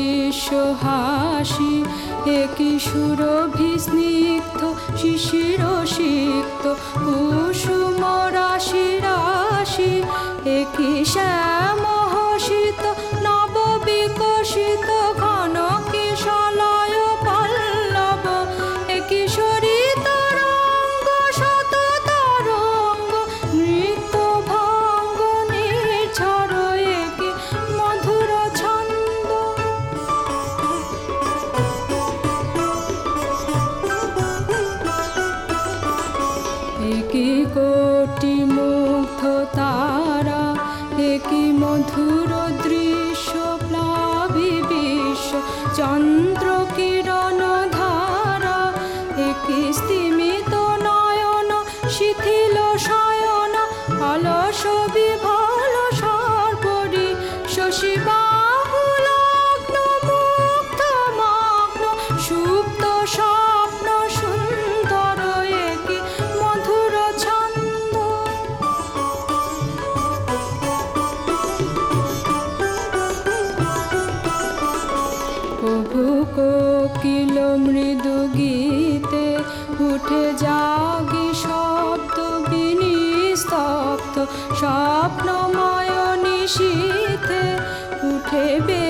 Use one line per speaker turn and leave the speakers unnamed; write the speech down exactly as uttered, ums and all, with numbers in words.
দৃশ্য হাসি, একই সুরভি স্নিগ্ধ শিশির সিক্ত কুসুম রাশি রাশি, একই শ্যাম হসিত নব বিকশিত ঘন কিশলয় পল্লব, একই সরিত রঙ্গ শত তরঙ্গ নৃত্য ভঙ্গ নির্ঝর, একই মধুর ছন্দ। একই কোটি মুগ্ধ তারা, একই মধুর দৃশ্য প্লাবী বিশ্ব চন্দ্র কিরণ ধারা, একই স্তিমিত নয়ন শিথিল শয়ন অলস বিভল সর্বরি, শশী বাহুল লগ্ন মুগ্ধ মগ্ন সুপ্ত স্বপ্ন সুন্দর, একই মধুর ছন্দ। প্রভু কোকিল মৃদু গীতে উঠে জাগি শব্দ বিনিস্তব্ধ স্বপ্নময় নিশীথে, উঠে বে